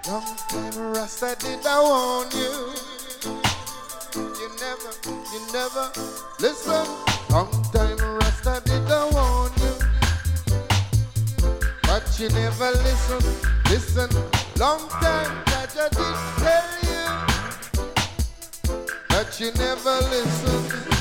Long time Rasta did I warn you. You never listen. Long time Rasta did I warn you. But you never listen. Listen. Long time that I did tell you. But you never listen.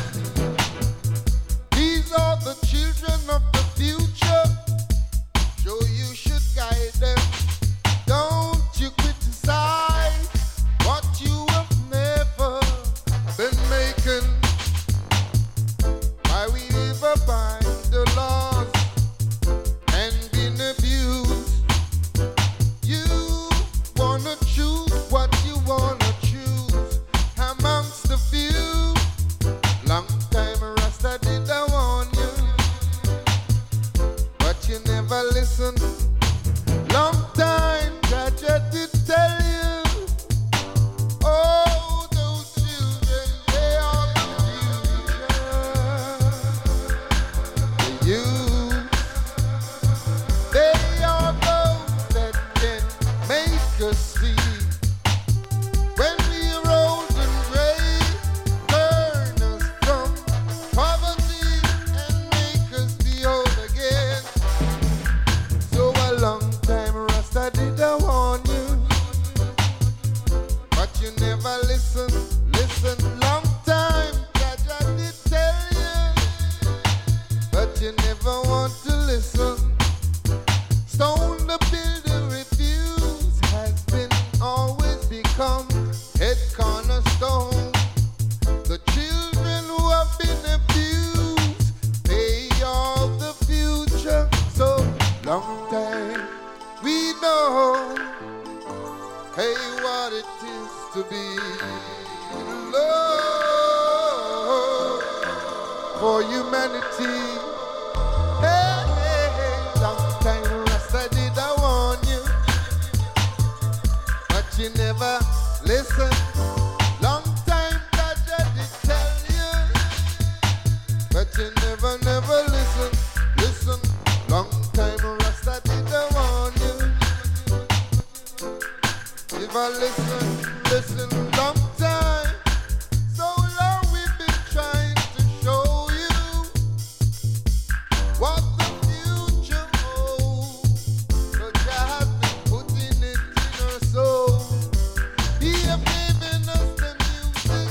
These are the children of the future. So you should guide them. Don't you criticize what you have never been making. Why we live by the laws and been abused. You wanna choose what you wanna choose amongst the few. Long time Rasta did I warn you, but you never listen. Long time Jaja did tell you. Oh, those children, they are the future. The youth, they are those that can make us see. When we are old and gray, turn us from poverty and make us behold again. So a long time Rasta did I warn you, but you never listen. Listen, long time Jaja did tell you, but you never want to listen. Stone the builder refuse has been always become head cornerstone. The children who have been abused, they are the future. So long time we know, hey, what it is to be love for humanity. Hey, hey, hey, long time Rasta did I warn you, but you never listen. Long time Jaja did tell you, but you never listen. Listen, long time Rasta did I warn you. If I listen, long time. So long we've been trying to show you what the future holds. But Jah has been putting it in our soul. He have given us the music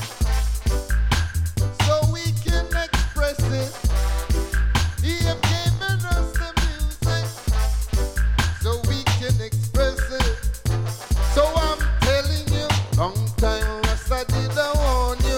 so we can express it. He have given us the music so we can express it. So I'm telling you, long time Rasta did I warn you,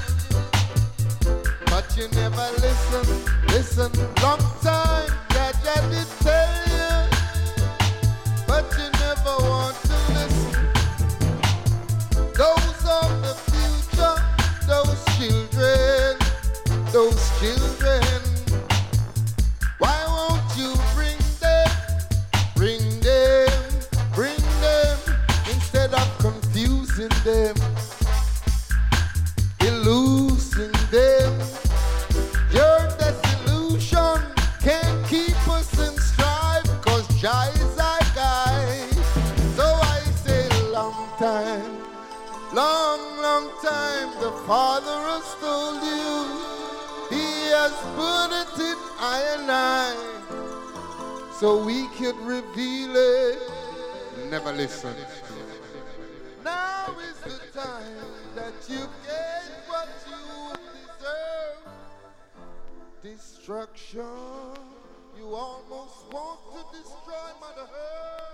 but you never listen. Listen, long time Jaja did tell you, but you never want to listen. Those of the future, those children, those children. Why won't you bring them, bring them, bring them, instead of confusing them, illusing them? Your disillusion can't keep us in strife, cause Jah is our guide. So I say long time, long time, the Father has told you. He has put it in I and I, so we could reveal it. Never listen. Now is the time that you get what you deserve. Destruction. You almost want to destroy Mother Earth.